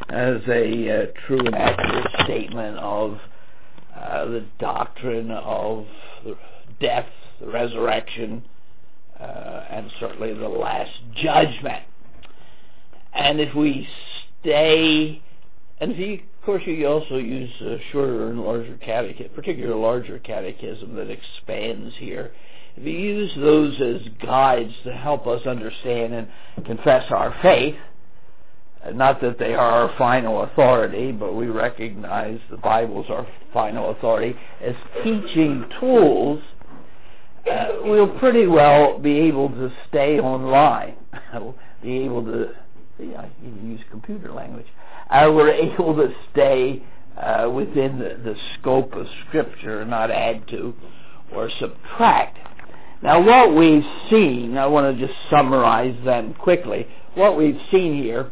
as a true and accurate statement of the doctrine of death, the resurrection, and certainly the last judgment. And if we stay, and if you, of course, you also use a shorter and larger catechism, particularly a larger catechism that expands here. If you use those as guides to help us understand and confess our faith, not that they are our final authority, but we recognize the Bible's our final authority, as teaching tools, we'll pretty well be able to stay online. We'll be able to, I even use computer language. We're able to stay within the scope of Scripture, not add to or subtract. Now, what we've seen, I want to just summarize them quickly. What we've seen here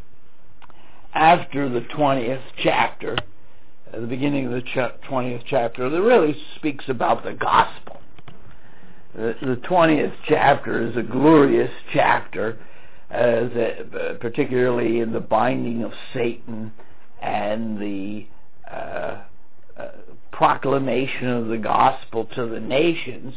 after the 20th chapter, at the beginning of the 20th chapter, that really speaks about the gospel. The 20th chapter is a glorious chapter, particularly in the binding of Satan and the proclamation of the gospel to the nations.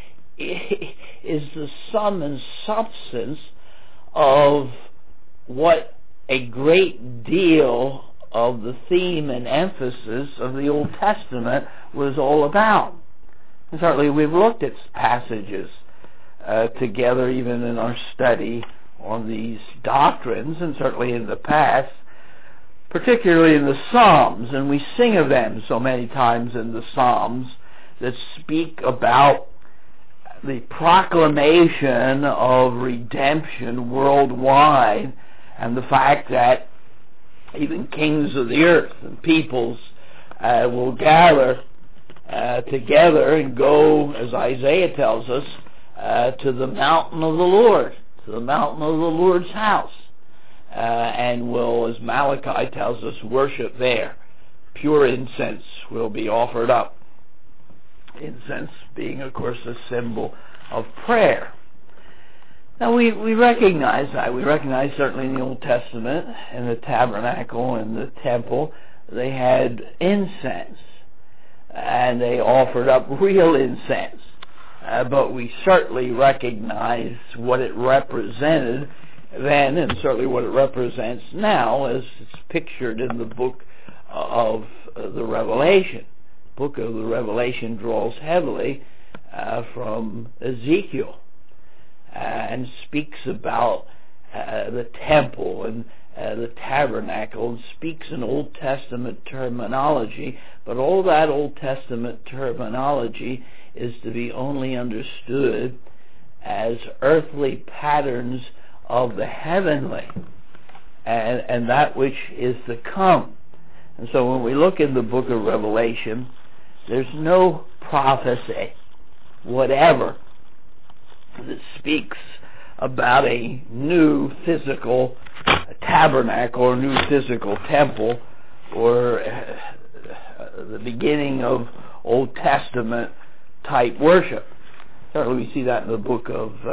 Is the sum and substance of what a great deal of the theme and emphasis of the Old Testament was all about. And certainly we've looked at passages together even in our study on these doctrines, and certainly in the past, particularly in the Psalms, and we sing of them so many times in the Psalms that speak about the proclamation of redemption worldwide, and the fact that even kings of the earth and peoples will gather together and go, as Isaiah tells us, to the mountain of the Lord, to the mountain of the Lord's house, and will, as Malachi tells us, worship there. Pure incense will be offered up. Incense being, of course, a symbol of prayer. Now, we recognize that. We recognize certainly in the Old Testament, in the tabernacle and the temple, they had incense, and they offered up real incense. But we certainly recognize what it represented then, and certainly what it represents now, as it's pictured in the book of the Revelation. The book of the Revelation draws heavily from Ezekiel and speaks about the temple and the tabernacle, and speaks in Old Testament terminology, but all that Old Testament terminology is to be only understood as earthly patterns of the heavenly and that which is to come. And so when we look in the book of Revelation, there's no prophecy whatever that speaks about a new physical tabernacle or new physical temple or the beginning of Old Testament type worship. Certainly we see that in the book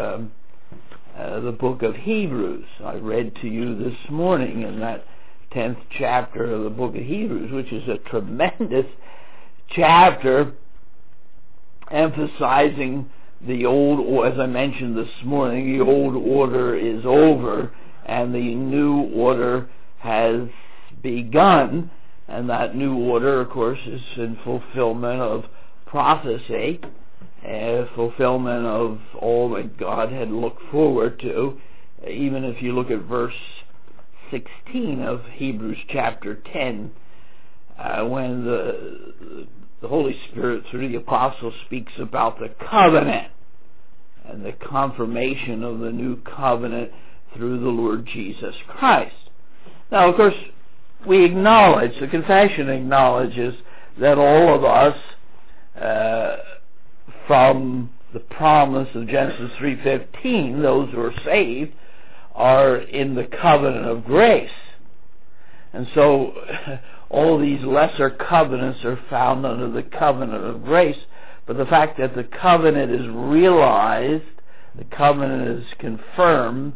of Hebrews. I read to you this morning in that 10th chapter of the book of Hebrews, which is a tremendous chapter emphasizing the old, as I mentioned this morning, the old order is over and the new order has begun. And that new order, of course, is in fulfillment of prophecy, fulfillment of all that God had looked forward to. Even if you look at verse 16 of Hebrews chapter 10, when the Holy Spirit through the Apostle speaks about the covenant and the confirmation of the new covenant through the Lord Jesus Christ. Now, of course, we acknowledge, the confession acknowledges that all of us, from the promise of Genesis 3:15, those who are saved, are in the covenant of grace. And so all these lesser covenants are found under the covenant of grace. But the fact that the covenant is realized, the covenant is confirmed,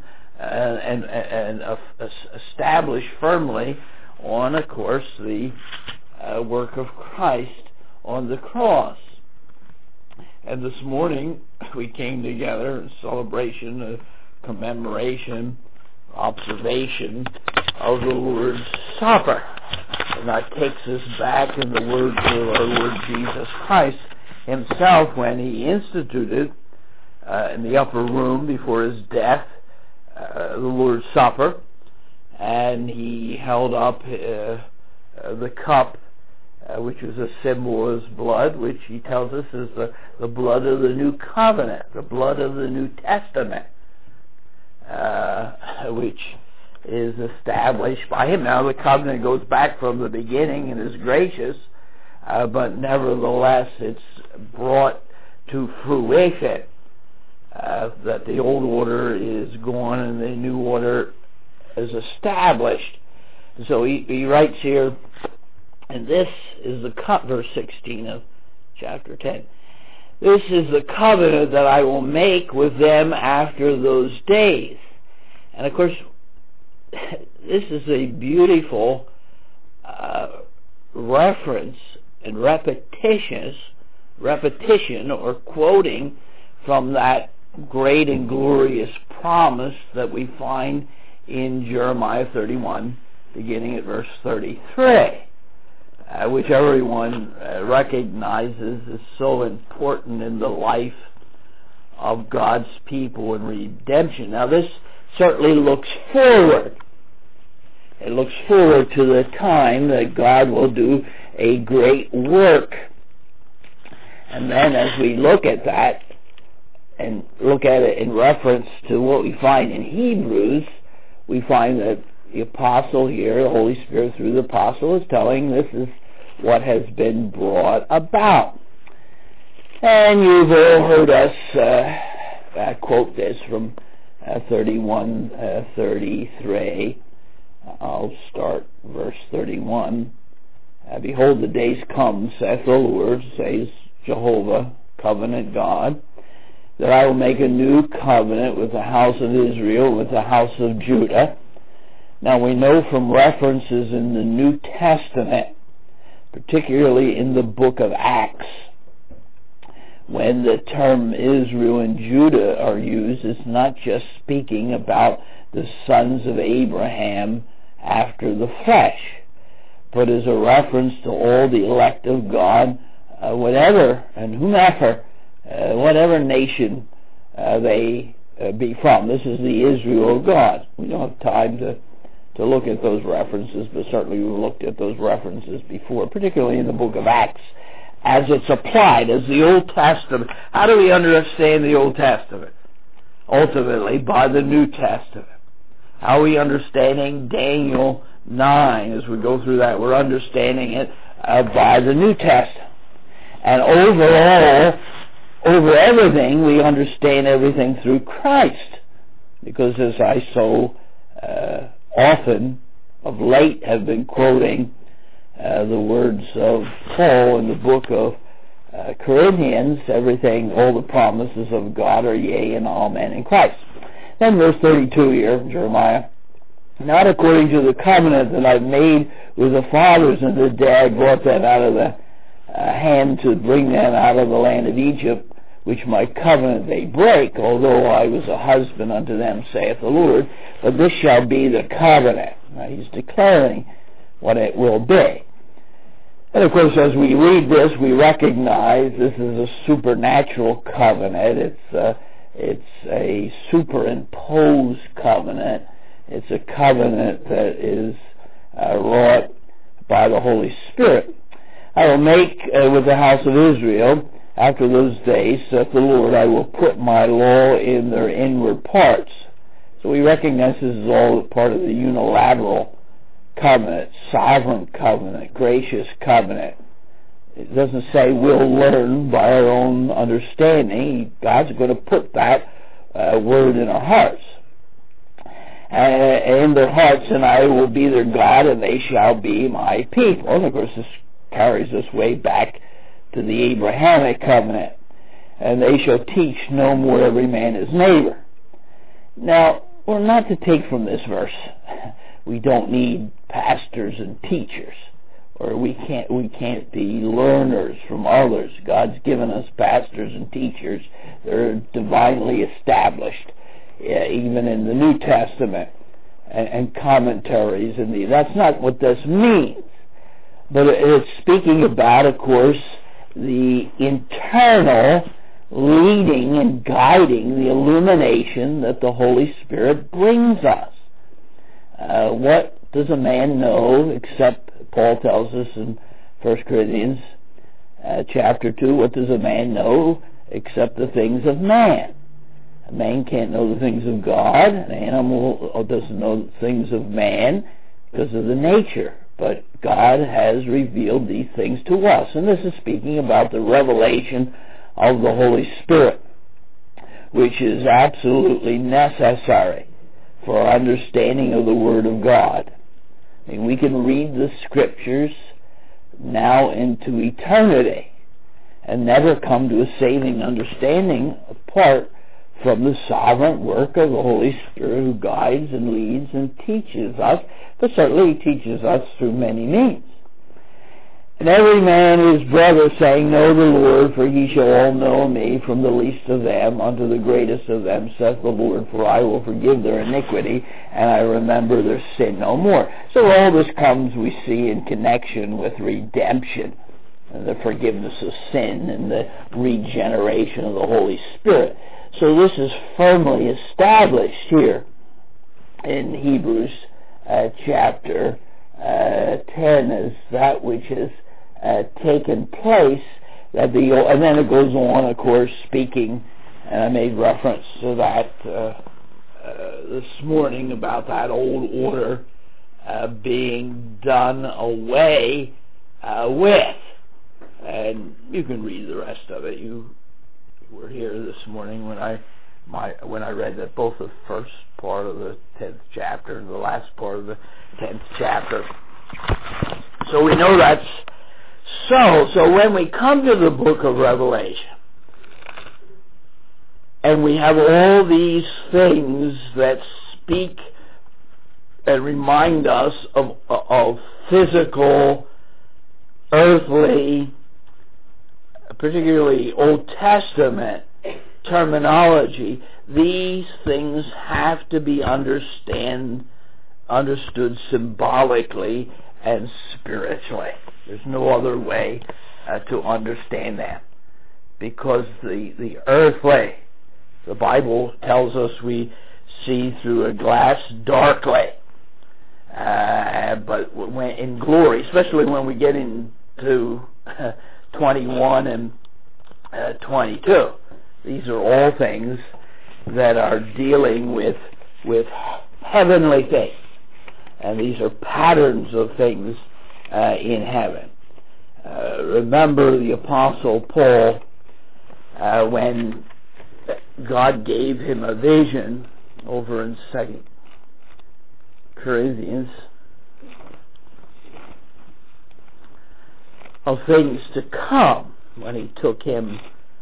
and established firmly on, of course, the work of Christ on the cross. And this morning we came together in celebration, commemoration, observation of the Lord's Supper. And that takes us back in the words of our Lord Jesus Christ himself when he instituted in the upper room before his death the Lord's Supper, and he held up the cup, which was a symbol of his blood, which he tells us is the blood of the new covenant, the blood of the New Testament, which is established by him. Now the covenant goes back from the beginning and is gracious, but nevertheless it's brought to fruition that the old order is gone and the new order is established. So he writes here, and this is the verse 16 of chapter 10. This is the covenant that I will make with them after those days. And of course, this is a beautiful reference and repetition or quoting from that great and glorious promise that we find in Jeremiah 31, beginning at verse 33, which everyone recognizes is so important in the life of God's people and redemption. Now this certainly looks forward. It looks forward to the time that God will do a great work. And then as we look at that, and look at it in reference to what we find in Hebrews, we find that the apostle here, the Holy Spirit through the apostle, is telling this is what has been brought about. And you've all heard us quote this from 31:33. I'll start verse 31. Behold, the days come, saith the Lord, says Jehovah, covenant God, that I will make a new covenant with the house of Israel, with the house of Judah. Now we know from references in the New Testament, particularly in the book of Acts, when the term Israel and Judah are used, it's not just speaking about the sons of Abraham after the flesh, but is a reference to all the elect of God, whatever and whomever, whatever nation they be from. This is the Israel of God. We don't have time to look at those references, but certainly we've looked at those references before, particularly in the book of Acts, as it's applied as the Old Testament. How do we understand the Old Testament? Ultimately, by the New Testament. How are we understanding Daniel 9? As we go through that, we're understanding it by the New Testament. And overall, over everything, we understand everything through Christ. Because as I so often of late have been quoting the words of Paul in the book of Corinthians, everything, all the promises of God are yea and amen in Christ. Then verse 32 here, Jeremiah, not according to the covenant that I've made with the fathers and the day I brought them out of the hand to bring them out of the land of Egypt, which my covenant they break, although I was a husband unto them, saith the Lord, but this shall be the covenant. Now he's declaring what it will be. And of course, as we read this, we recognize this is a supernatural covenant. It's a superimposed covenant. It's a covenant that is wrought by the Holy Spirit. I will make with the house of Israel after those days, saith the Lord, I will put my law in their inward parts. So we recognize this is all part of the unilateral covenant, sovereign covenant, gracious covenant. It doesn't say we'll learn by our own understanding. God's going to put that word in our hearts. In their hearts, and I will be their God, and they shall be my people. And of course, this carries us way back to the Abrahamic covenant. And they shall teach no more every man his neighbor. Now, Or not to take from this verse, we don't need pastors and teachers, or we can't be learners from others. God's given us pastors and teachers. They're divinely established, even in the New Testament, and commentaries. That's not what this means. But it's speaking about, of course, the internal leading and guiding, the illumination that the Holy Spirit brings us. What does a man know except, Paul tells us in 1 Corinthians chapter 2, what does a man know except the things of man? A man can't know the things of God. An animal doesn't know the things of man because of the nature. But God has revealed these things to us. And this is speaking about the revelation of the Holy Spirit, which is absolutely necessary for our understanding of the Word of God. I mean, we can read the Scriptures now into eternity and never come to a saving understanding apart from the sovereign work of the Holy Spirit, who guides and leads and teaches us, but certainly He teaches us through many means. And every man his brother, saying, Know the Lord, for ye shall all know me, from the least of them unto the greatest of them, saith the Lord, for I will forgive their iniquity, and I remember their sin no more. So all this comes, we see, in connection with redemption, and the forgiveness of sin, and the regeneration of the Holy Spirit. So this is firmly established here in Hebrews chapter 10 as that which has taken place. And then it goes on, of course, speaking, and I made reference to that this morning about that old order being done away with. And you can read the rest of it. You were here this morning when I read that both the first part of the 10th chapter and the last part of the 10th chapter. So we know that's so. So when we come to the book of Revelation, and we have all these things that speak and remind us of physical, earthly, particularly Old Testament terminology, these things have to be understood symbolically and spiritually. There's no other way to understand that, because the earthly, the Bible tells us we see through a glass darkly, but when in glory, especially when we get into 21 and 22. These are all things that are dealing with heavenly things. And these are patterns of things in heaven. Remember the Apostle Paul, when God gave him a vision over in 2 Corinthians of things to come, when he took him,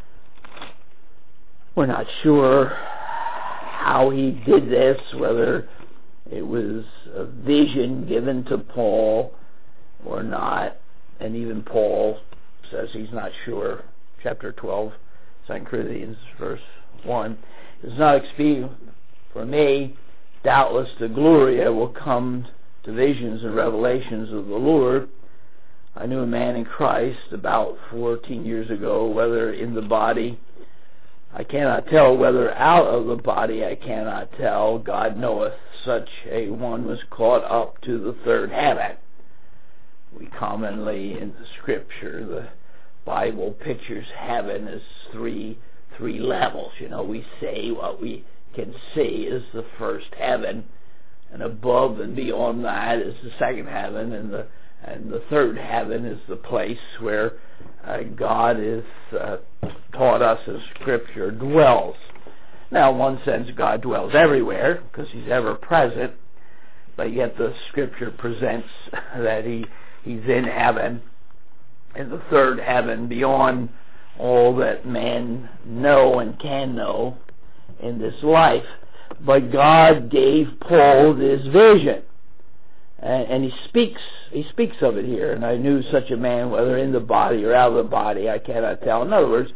we're not sure how he did this, whether it was a vision given to Paul or not, and even Paul says he's not sure. Chapter 12, 2 Corinthians, verse 1. It's not expedient for me, doubtless the glory will come to visions and revelations of the Lord. I knew a man in Christ about 14 years ago, whether in the body, I cannot tell, whether out of the body, I cannot tell, God knoweth. Such a one was caught up to the third heaven. We commonly, in the Scripture, the Bible pictures heaven as three levels. You know, we say what we can see is the first heaven, and above and beyond that is the second heaven, and the third heaven is the place where God is taught us as Scripture dwells. Now, in one sense, God dwells everywhere because He's ever present, but yet the Scripture presents that He's in heaven, in the third heaven, beyond all that man know and can know in this life. but God gave Paul this vision. And he speaks of it here. And I knew such a man, whether in the body or out of the body, I cannot tell. In other words,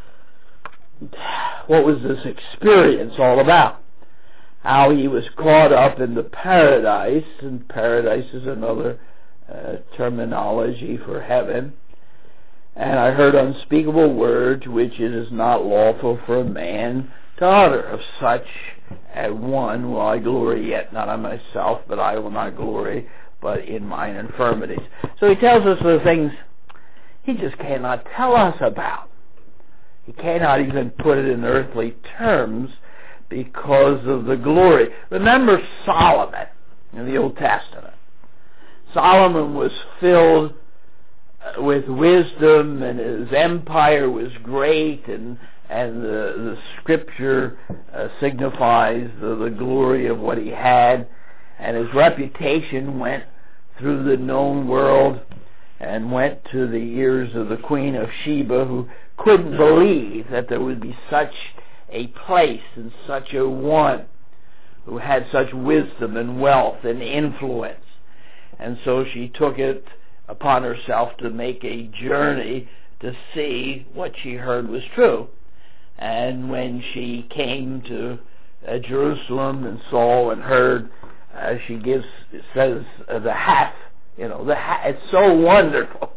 what was this experience all about? How he was caught up in the paradise, and paradise is another terminology for heaven. And I heard unspeakable words which it is not lawful for a man to utter. Of such a one will I glory, yet not on myself, but I will not glory, but in mine infirmities. So he tells us the things he just cannot tell us about. He cannot even put it in earthly terms because of the glory. Remember Solomon in the Old Testament. Solomon was filled with wisdom, and his empire was great, and the scripture signifies the glory of what he had, and his reputation went through the known world and went to the ears of the Queen of Sheba, who couldn't believe that there would be such a place and such a one who had such wisdom and wealth and influence. And so she took it upon herself to make a journey to see what she heard was true. And when she came to Jerusalem and saw and heard, she says the half, it's so wonderful.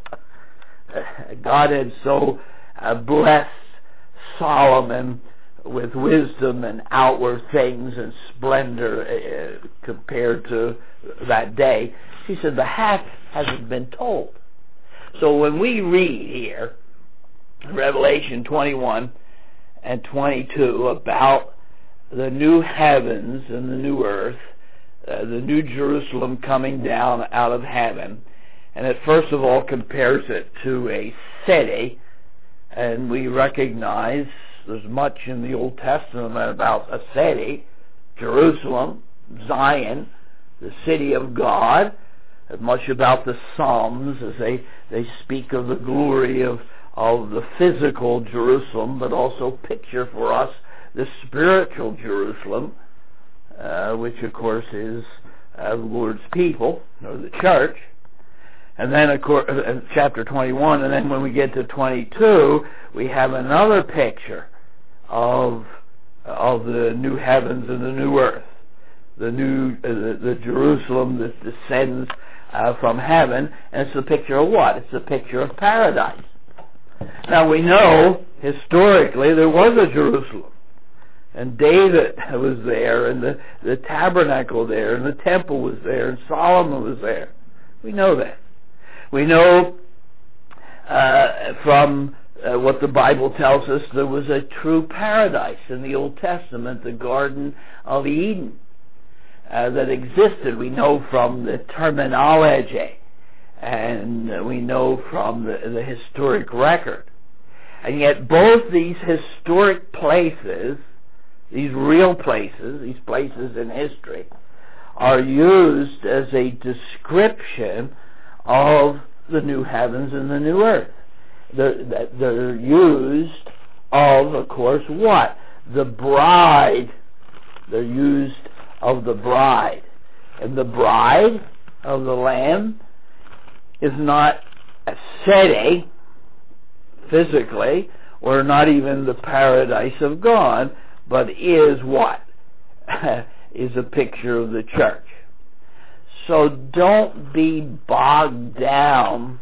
God had so blessed Solomon with wisdom and outward things and splendor compared to that day. She said the half hasn't been told. So when we read here, Revelation 21 and 22, about the new heavens and the new earth, the new Jerusalem coming down out of heaven, and it first of all compares it to a city, and we recognize there's much in the Old Testament about a city, Jerusalem, Zion, the city of God, and much about the Psalms as they speak of the glory of the physical Jerusalem, but also picture for us the spiritual Jerusalem, which of course is the Lord's people, or the church. And then, of course, chapter 21, and then when we get to 22, we have another picture of the new heavens and the new earth, the Jerusalem that descends from heaven, and it's the picture of what? It's the picture of paradise. Now we know historically there was a Jerusalem, and David was there, and the tabernacle there, and the temple was there, and Solomon was there. We know that. We know from what the Bible tells us, there was a true paradise in the Old Testament, the Garden of Eden, that existed. We know from the terminology, and we know from the historic record. And yet both these historic places, these real places, these places in history, are used as a description of the new heavens and the new earth. They're used of course, what? The bride. They're used of the bride. And the bride of the Lamb is not a city, physically, or not even the paradise of God, but is what? Is a picture of the church. So don't be bogged down,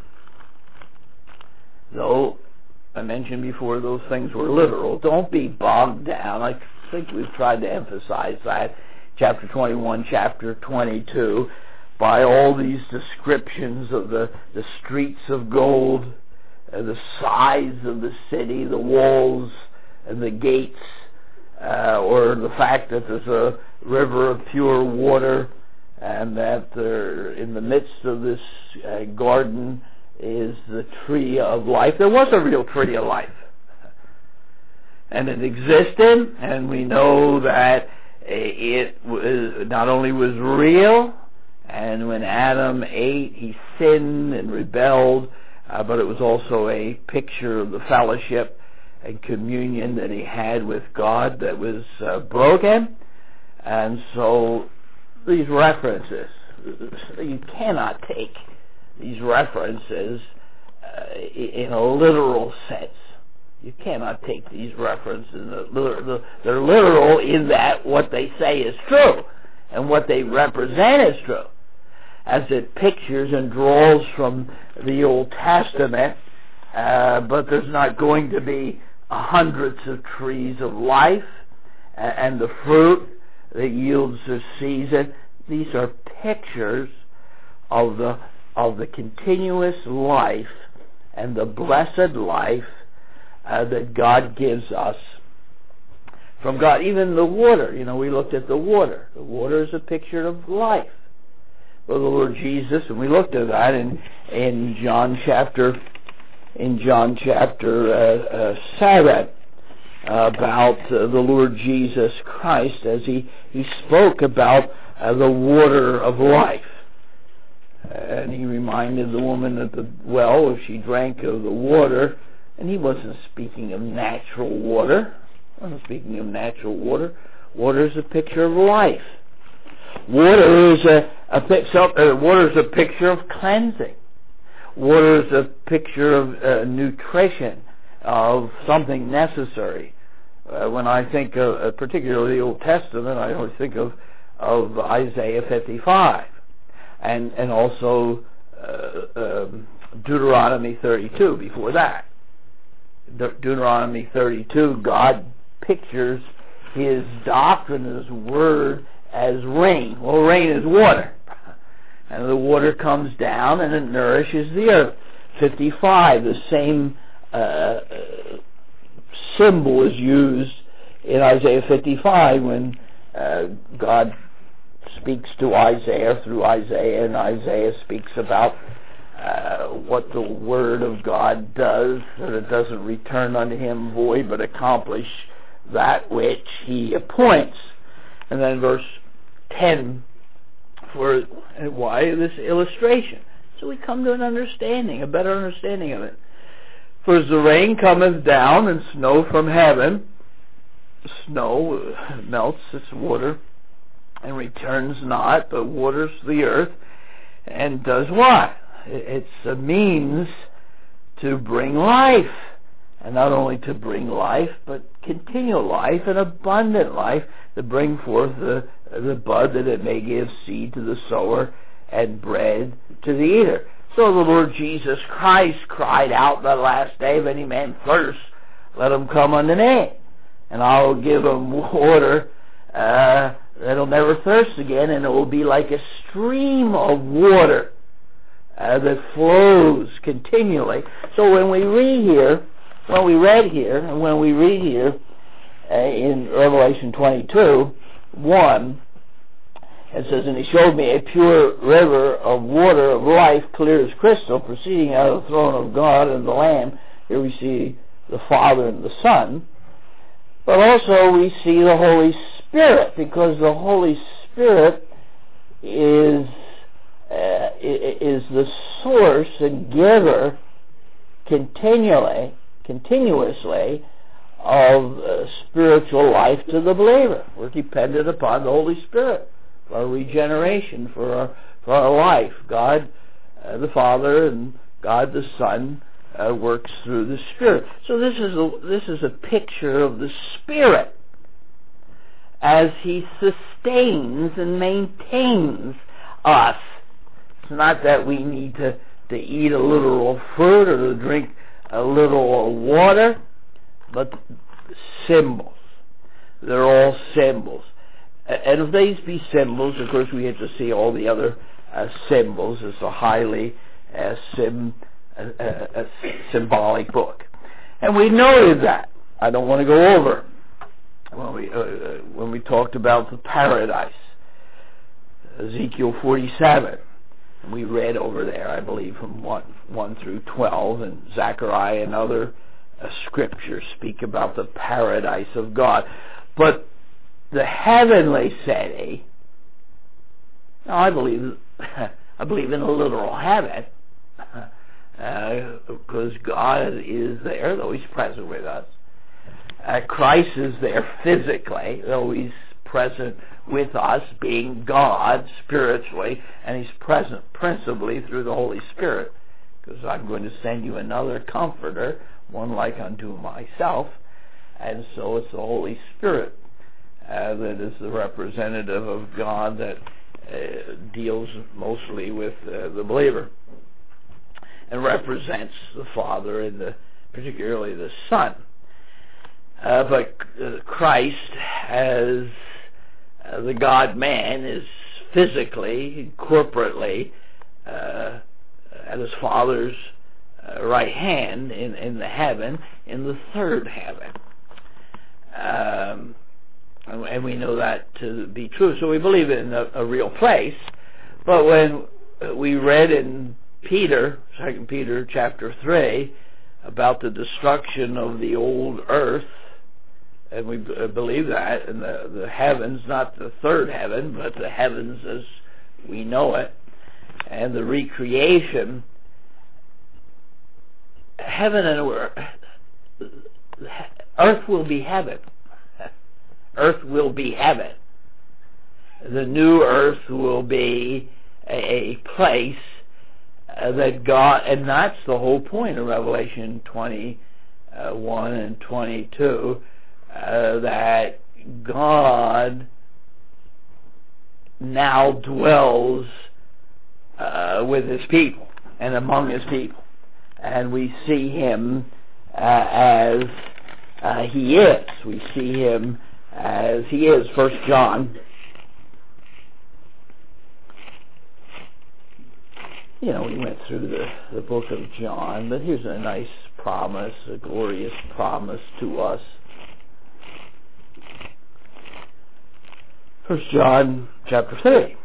though I mentioned before those things were literal. Don't be bogged down. I think we've tried to emphasize that, chapter 21, chapter 22, by all these descriptions of the streets of gold, the size of the city, the walls and the gates, or the fact that there's a river of pure water, and that in the midst of this garden is the tree of life. There was a real tree of life, and it existed, and we know that it was, not only was real, and when Adam ate, he sinned and rebelled, but it was also a picture of the fellowship and communion that he had with God that was broken. And so these references, you cannot take these references in a literal sense. You cannot take these references. They're literal in that what they say is true and what they represent is true, as it pictures and draws from the Old Testament, but there's not going to be hundreds of trees of life and the fruit that yields the season. These are pictures of the continuous life and the blessed life that God gives us from God. Even the water, we looked at the water. The water is a picture of life. Well, the Lord Jesus, and we looked at that in John chapter 7 about the Lord Jesus Christ as he spoke about the water of life. And he reminded the woman at the well, if she drank of the water, and he wasn't speaking of natural water. Water is a picture of life. Water is a picture of cleansing. Water is a picture of nutrition, of something necessary. When I think of particularly the Old Testament, I always think of Isaiah 55, and also Deuteronomy 32 before that. Deuteronomy 32, God pictures his doctrine, his word, as rain. Well, rain is water. And the water comes down and it nourishes the earth. 55, the same symbol is used in Isaiah 55 when God speaks to Isaiah through Isaiah, and Isaiah speaks about what the Word of God does, that it doesn't return unto him void, but accomplish that which he appoints. And then verse 10, for why this illustration? So we come to an understanding, a better understanding of it. For as the rain cometh down and snow from heaven, snow melts its water and returns not, but waters the earth, and does what? It's a means to bring life. And not only to bring life, but continual life and abundant life, to bring forth the bud, that it may give seed to the sower and bread to the eater. So the Lord Jesus Christ cried out in the last day, if any man thirst, let him come unto me, and I will give him water that'll never thirst again, and it will be like a stream of water that flows continually. So when we read here, in Revelation 22:1, it says, and he showed me a pure river of water of life, clear as crystal, proceeding out of the throne of God and the Lamb. Here we see the Father and the Son. But also we see the Holy Spirit, because the Holy Spirit is the source and giver continuously of spiritual life to the believer. We're dependent upon the Holy Spirit for our regeneration, for our life. God the Father and God the Son works through the Spirit. So this is a picture of the Spirit as he sustains and maintains us. It's not that we need to eat a little fruit or to drink a little water, but symbols. They're all symbols. And if these be symbols, of course we have to see all the other symbols. It's a highly symbolic book. And we noted that. I don't want to go over when we talked about the paradise, Ezekiel 47. We read over there, I believe, from 1 through 12, and Zechariah and other scriptures speak about the paradise of God. But the heavenly city, I believe in a literal heaven, because God is there, though he's present with us. Christ is there physically, though he's present with us, being God spiritually, and He's present principally through the Holy Spirit. Because I'm going to send you another Comforter, one like unto myself, and so it's the Holy Spirit that is the representative of God that deals mostly with the believer and represents the Father and particularly the Son. But Christ, as the God-man, is physically, corporately, at His Father's right hand in the heaven, in the third heaven. And we know that to be true. So we believe in a real place. But when we read in Peter, 2 Peter chapter 3, about the destruction of the old earth, and we believe that, in the heavens, not the third heaven, but the heavens as we know it, and the recreation, heaven and earth will be heaven. Earth will be heaven. The new earth will be a place that God, and that's the whole point of Revelation 21 and 22, that God now dwells with His people and among His people. And we see Him as He is. We see Him as He is. 1 John. We went through the book of John, but here's a nice promise, a glorious promise to us. 1 John chapter 3.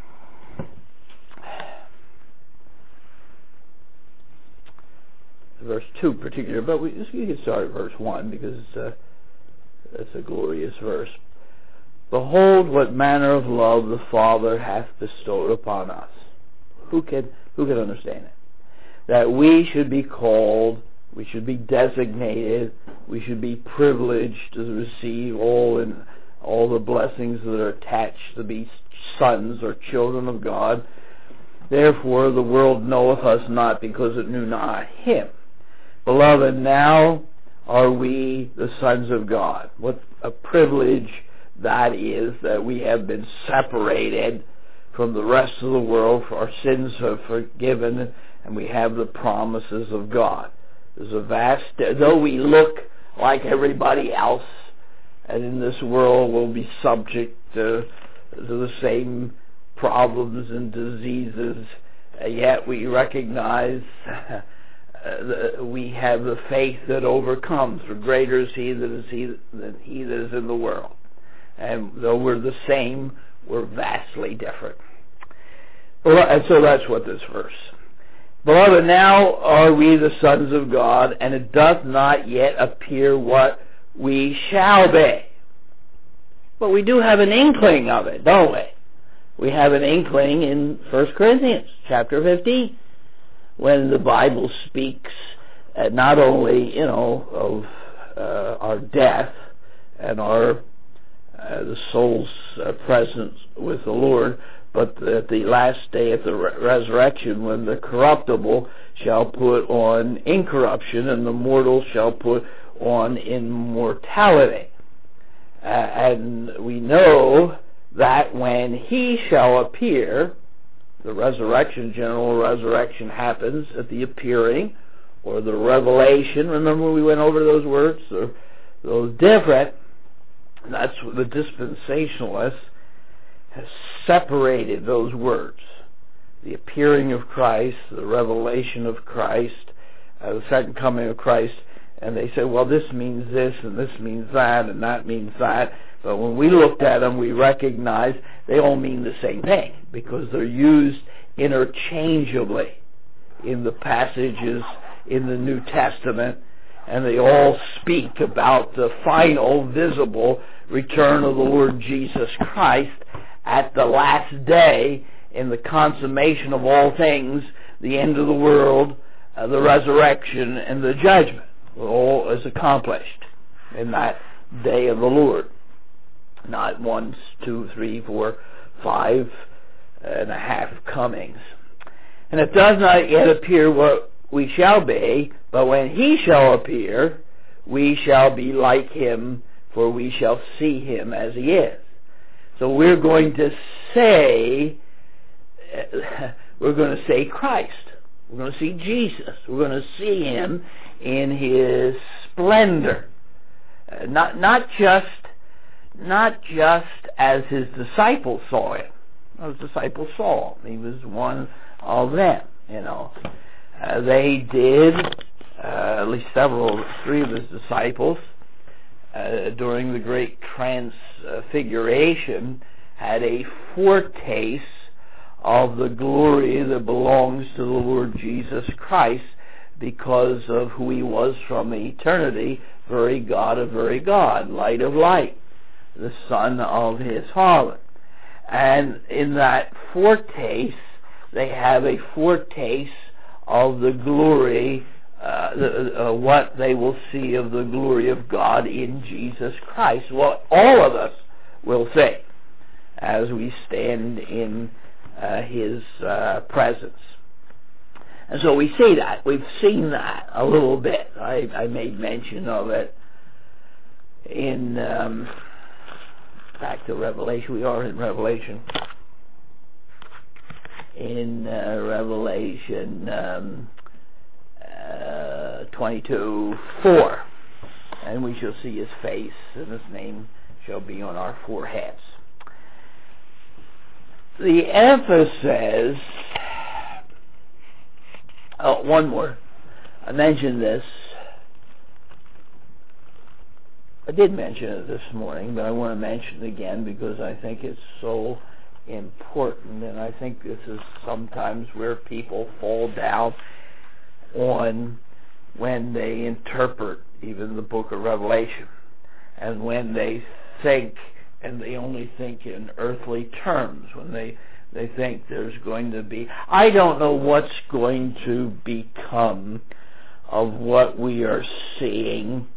Verse 2 particular, but you can start at verse 1 because it's a glorious verse. Behold, what manner of love the Father hath bestowed upon us. Who can understand it? That we should be called, we should be designated, we should be privileged to receive all the blessings that are attached to be sons or children of God. Therefore the world knoweth us not, because it knew not Him. Beloved, now are we the sons of God. What a privilege that is, that we have been separated from the rest of the world, for our sins are forgiven, and we have the promises of God. There's a vast, though we look like everybody else, and in this world will be subject to the same problems and diseases, yet we recognize we have the faith that overcomes. For greater is He that is in the world. And though we're the same, we're vastly different. And so that's what this verse. Beloved, now are we the sons of God, and it doth not yet appear what we shall be. But we do have an inkling of it, don't we? We have an inkling in 1 Corinthians chapter 15, when the Bible speaks not only, of our death and our the soul's presence with the Lord, but at the last day, at the resurrection, when the corruptible shall put on incorruption and the mortal shall put on immortality. And we know that when He shall appear, the resurrection, general resurrection, happens at the appearing or the revelation. Remember we went over those words? Those different. That's what the dispensationalists has separated those words. The appearing of Christ, the revelation of Christ, the second coming of Christ, and they say, well, this means this, and this means that, and that means that. But when we looked at them, we recognize they all mean the same thing, because they're used interchangeably in the passages in the New Testament, and they all speak about the final, visible return of the Lord Jesus Christ at the last day, in the consummation of all things, the end of the world, the resurrection, and the judgment. All is accomplished in that day of the Lord. Not 1, 2, 3, 4, 5.5 comings. And it does not yet appear what we shall be, but when he shall appear, we shall be like him, for we shall see him as he is. So we're going to say Christ. We're going to see Jesus. We're going to see him in his splendor. Not just as his disciples saw him. His disciples saw him. He was one of them, They did, at least three of his disciples, during the great transfiguration, had a foretaste of the glory that belongs to the Lord Jesus Christ because of who he was from eternity, very God of very God, light of light, the Son of his Father. And in that foretaste, they have a foretaste of the glory, what they will see of the glory of God in Jesus Christ. What all of us will see as we stand in his presence. And so we see that. We've seen that a little bit. I made mention of it in, back to Revelation. We are in Revelation. In Revelation 22:4. And we shall see his face, and his name shall be on our foreheads. The emphasis, one more. I mentioned this. I did mention it this morning, but I want to mention it again because I think it's so important, and I think this is sometimes where people fall down on when they interpret even the book of Revelation, and when they think, and they only think in earthly terms, when they think there's going to be, I don't know what's going to become of what we are seeing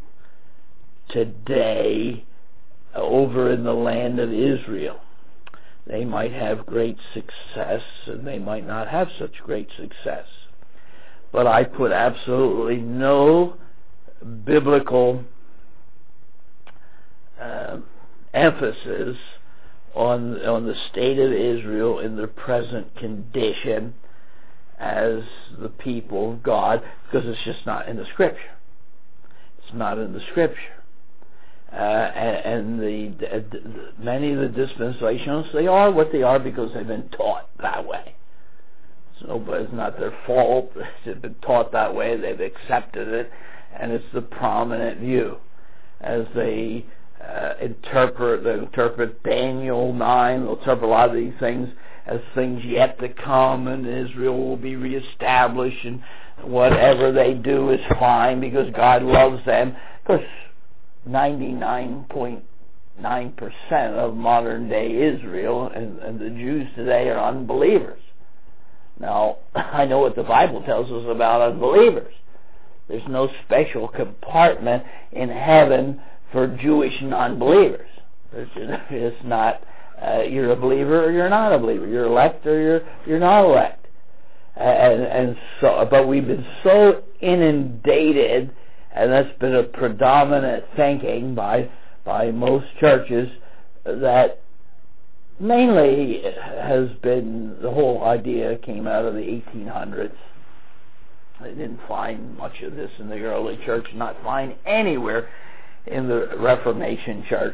today over in the land of Israel. They might have great success, and they might not have such great success. But I put absolutely no biblical emphasis on the state of Israel in their present condition as the people of God, because it's just not in the Scripture. It's not in the Scripture. And many of the dispensationalists, they are what they are because they've been taught that way. So, but it's not their fault. They've been taught that way. They've accepted it, and it's the prominent view as they interpret Daniel 9. They'll interpret a lot of these things as things yet to come, and Israel will be reestablished, and whatever they do is fine because God loves them. Because 99.9% of modern day Israel and the Jews today are unbelievers. Now, I know what the Bible tells us about unbelievers. There's no special compartment in heaven for Jewish non-believers. It's not you're a believer or you're not a believer. You're elect or you're not elect. And so, but we've been so inundated, and that's been a predominant thinking by most churches, that mainly has been, the whole idea came out of the 1800s. They didn't find much of this in the early church, not find anywhere in the Reformation church.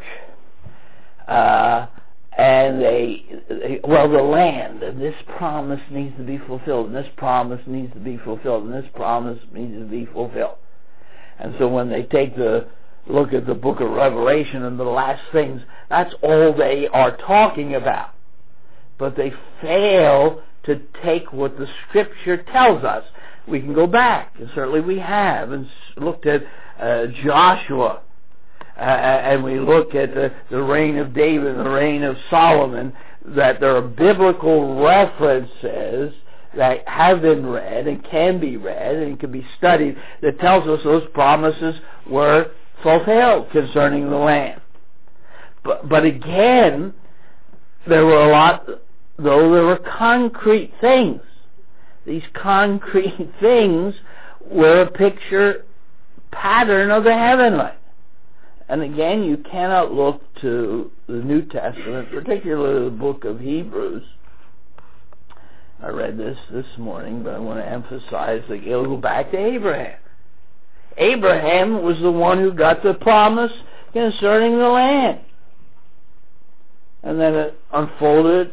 And the land, and this promise needs to be fulfilled, and this promise needs to be fulfilled, and this promise needs to be fulfilled. And so when they take the look at the book of Revelation and the last things, that's all they are talking about. But they fail to take what the Scripture tells us. We can go back, and certainly we have, and looked at Joshua, and we look at the reign of David and the reign of Solomon, that there are biblical references that have been read and can be read and can be studied that tells us those promises were fulfilled concerning the land. But again, there were concrete things. These concrete things were a picture pattern of the heavenly. And again, you cannot look to the New Testament, particularly the book of Hebrews. I read this morning, but I want to emphasize that you'll go back to Abraham. Abraham was the one who got the promise concerning the land. And then it unfolded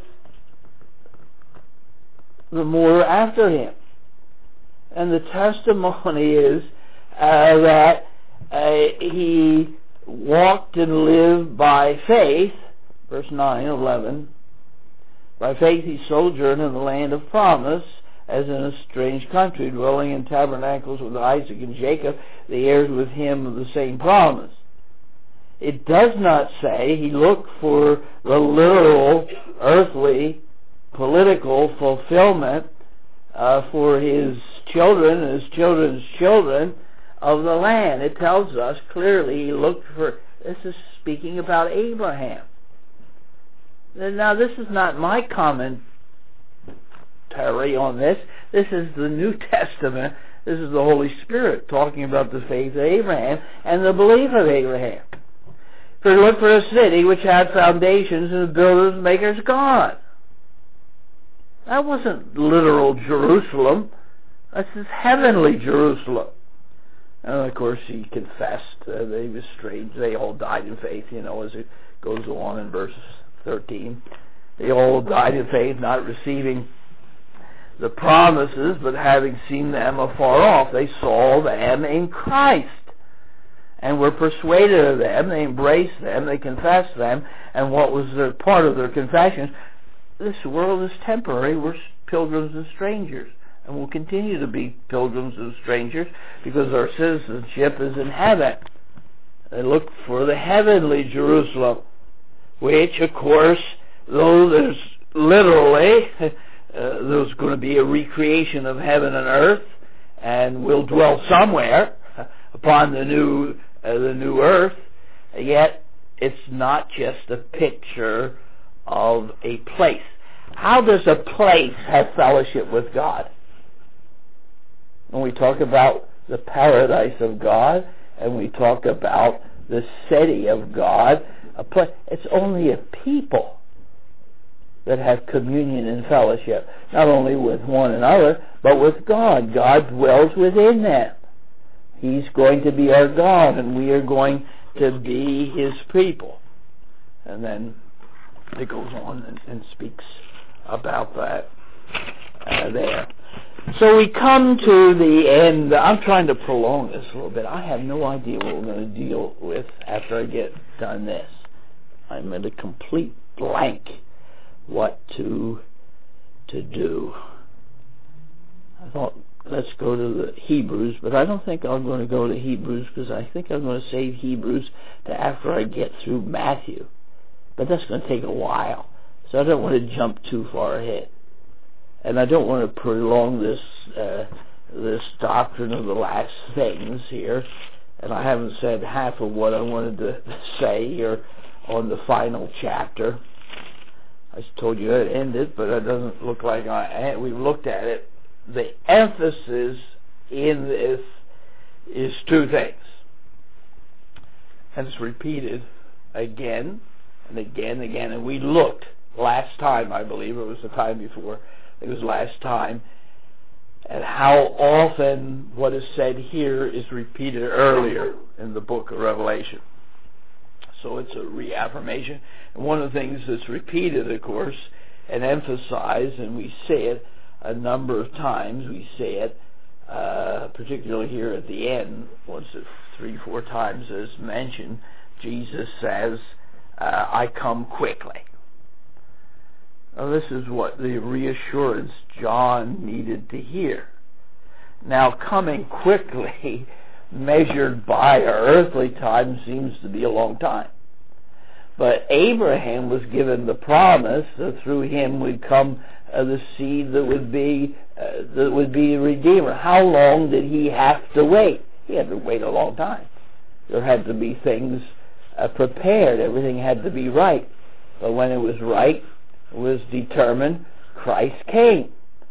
the more after him. And the testimony is that he walked and lived by faith, verse 9, 11. By faith he sojourned in the land of promise, as in a strange country, dwelling in tabernacles with Isaac and Jacob, the heirs with him of the same promise. It does not say he looked for the literal, earthly, political fulfillment for his children and his children's children of the land. It tells us clearly he looked for, this is speaking about Abraham. Now, this is not my commentary on this. This is the New Testament. This is the Holy Spirit talking about the faith of Abraham and the belief of Abraham. For he looked for a city which had foundations and the builders and makers God. That wasn't literal Jerusalem. That's his heavenly Jerusalem. And of course he confessed they were strange. They all died in faith, as it goes on in verse 13. They all died in faith, not receiving the promises, but having seen them afar off. They saw them in Christ and were persuaded of them. They embraced them. They confessed them. And what was part of their confession? This world is temporary. We're pilgrims and strangers, and will continue to be pilgrims and strangers because our citizenship is in heaven. They look for the heavenly Jerusalem, which, of course, though there's literally there's going to be a recreation of heaven and earth, and we'll dwell somewhere upon the new earth, yet it's not just a picture of a place. How does a place have fellowship with God? When we talk about the paradise of God, and we talk about the city of God, it's only a people that have communion and fellowship, not only with one another, but with God. God dwells within them. He's going to be our God, and we are going to be His people. And then it goes on and speaks about that there. So we come to the end. I'm trying to prolong this a little bit. I have no idea what we're going to deal with after I get done this. I'm at a complete blank what to do. I thought, let's go to the Hebrews, but I don't think I'm going to go to Hebrews because I think I'm going to save Hebrews to after I get through Matthew. But that's going to take a while, so I don't want to jump too far ahead. And I don't want to prolong this doctrine of the last things here. And I haven't said half of what I wanted to say here on the final chapter. I told you it ended, but it doesn't look like we've looked at it. The emphasis in this is two things. And it's repeated again and again and again. And we looked last time, I believe, it was the time before, it was last time, and how often what is said here is repeated earlier in the book of Revelation. So it's a reaffirmation. And one of the things that's repeated, of course, and emphasized, and we say it a number of times, we say it particularly here at the end, 3-4 times as mentioned, Jesus says, I come quickly. Now, this is what the reassurance John needed to hear. Now, coming quickly, measured by our earthly time, seems to be a long time. But Abraham was given the promise that through him would come the seed that would be the Redeemer. How long did he have to wait? He had to wait a long time. There had to be things prepared. Everything had to be right. But when it was right, it was determined, Christ came.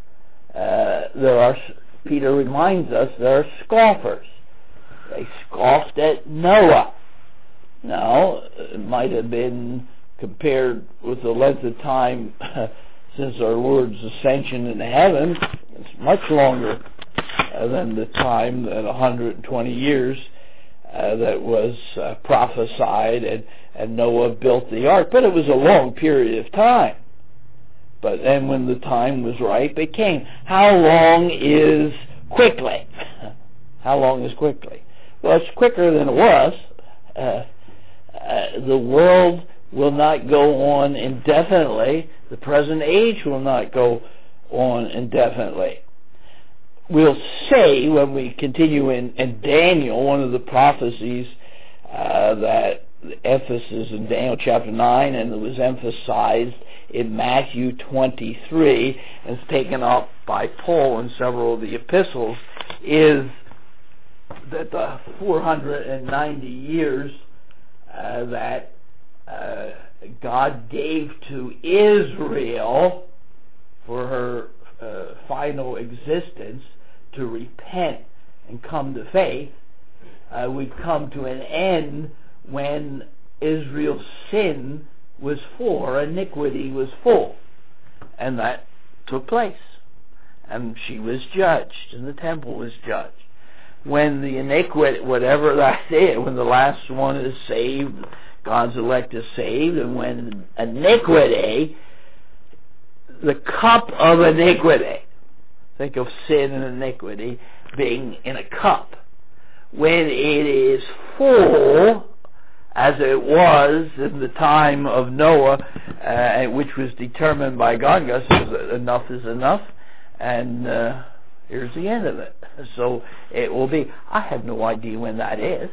Peter reminds us, there are scoffers. They scoffed at Noah. Now, it might have been compared with the length of time since our Lord's ascension into heaven. It's much longer than the time, that 120 years that was prophesied and Noah built the ark. But it was a long period of time. But then when the time was right, it came. How long is quickly? How long is quickly? Well, it's quicker than it was. The world will not go on indefinitely. The present age will not go on indefinitely. We'll say, when we continue in Daniel, one of the prophecies that the emphasis in Daniel chapter 9, and it was emphasized in Matthew 23, and it's taken up by Paul in several of the epistles, is that the 490 years that God gave to Israel for her final existence to repent and come to faith, would come to an end when Israel's sin was full, or iniquity was full. And that took place. And she was judged, and the temple was judged. When the iniquity, whatever that is, when the last one is saved, God's elect is saved, and when iniquity, the cup of iniquity, think of sin and iniquity being in a cup, when it is full, as it was in the time of Noah, which was determined by God. God says enough is enough, and here's the end of it. So it will be. I have no idea when that is.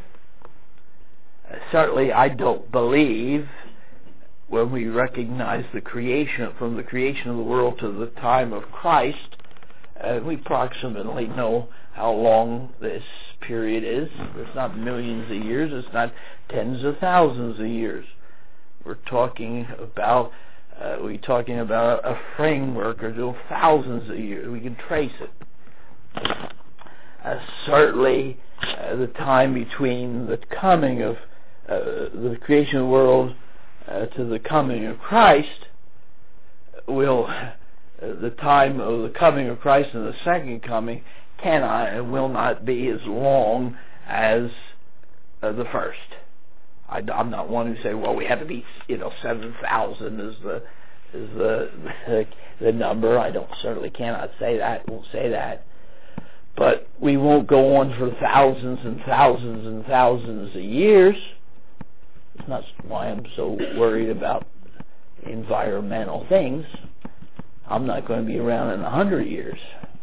Certainly I don't believe, when we recognize the creation, from the creation of the world to the time of Christ, we approximately know how long this period is. It's not millions of years. It's not tens of thousands of years. We're talking about a framework or thousands of years. We can trace it. Certainly, the time between the coming of the creation of the world to the coming of Christ the time of the coming of Christ and the second coming cannot and will not be as long as the first. I'm not one who say, well, we have to be, 7,000 is the number. I certainly cannot say that. Won't say that. But we won't go on for thousands and thousands and thousands of years. That's why I'm so worried about environmental things. I'm not going to be around in 100 years.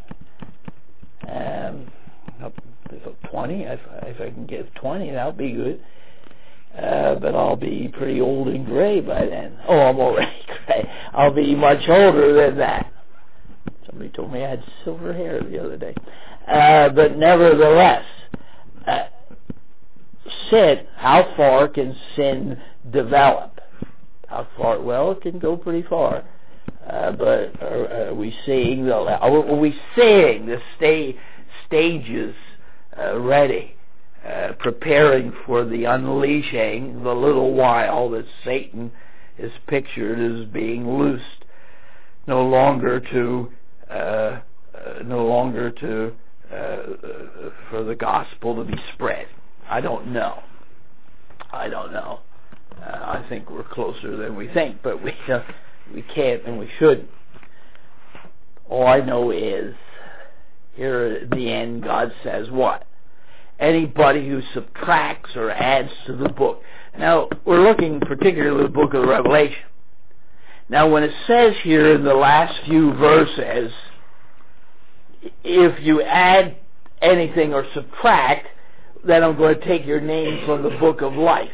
20, if I can get 20, that'll be good. But I'll be pretty old and gray by then. Oh, I'm already gray. I'll be much older than that. Somebody told me I had silver hair the other day. But nevertheless, sin, how far can sin develop? How far? Well, it can go pretty far. But are we seeing the stages ready, preparing for the unleashing, the little while that Satan is pictured as being loosed, no longer for the gospel to be spread? I don't know. I think we're closer than we think, but we can't and we shouldn't. All I know is, here at the end, God says what? Anybody who subtracts or adds to the book. Now, we're looking particularly at the book of Revelation. Now, when it says here in the last few verses, if you add anything or subtract, then I'm going to take your name from the book of life.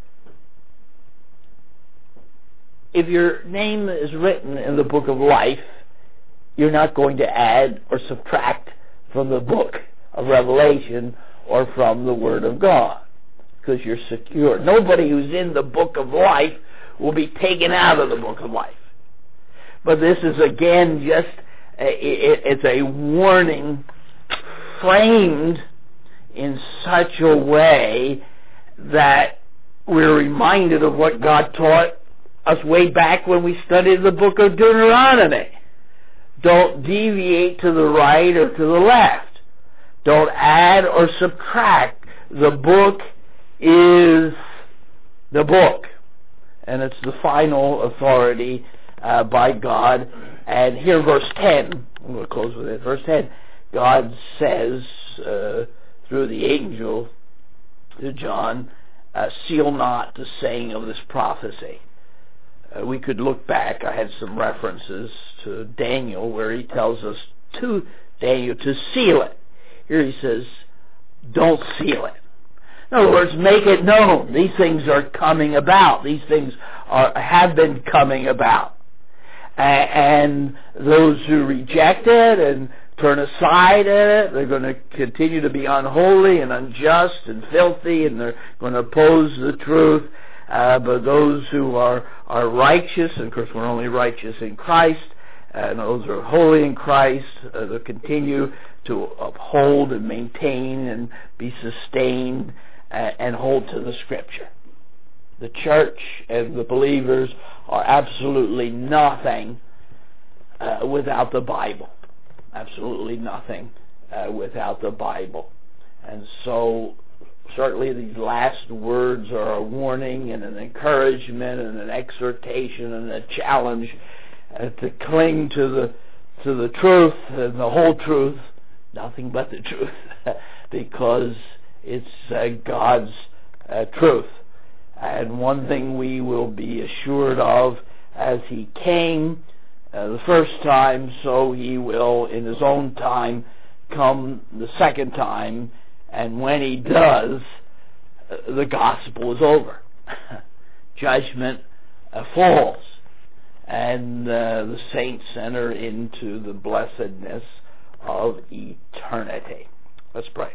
If your name is written in the book of life, you're not going to add or subtract from the book of Revelation or from the Word of God. because you're secure. Nobody who's in the book of life will be taken out of the book of life. But this is again just, it's a warning framed in such a way that we're reminded of what God taught us way back when we studied the book of Deuteronomy. Don't deviate to the right or to the left. Don't add or subtract. The book is the book, and it's the final authority by God. And here, verse 10, I'm going to close with it. Verse 10, God says through the angel to John, seal not the saying of this prophecy. We could look back. I had some references to Daniel where he tells us to Daniel to seal it. Here he says, don't seal it. In other words, make it known. These things are coming about. These things have been coming about. And those who reject it and turn aside at it, they're going to continue to be unholy and unjust and filthy, and they're going to oppose the truth. But those who are righteous, and of course we're only righteous in Christ, and those who are holy in Christ, they'll continue to uphold and maintain and be sustained and hold to the Scripture. The church and the believers are absolutely nothing without the Bible. Absolutely nothing without the Bible. And so certainly these last words are a warning and an encouragement and an exhortation and a challenge to cling to the truth and the whole truth, nothing but the truth, because it's God's truth. And one thing we will be assured of, as He came the first time, so He will in His own time come the second time. And when He does, the gospel is over. Judgment falls. And the saints enter into the blessedness of eternity. Let's pray.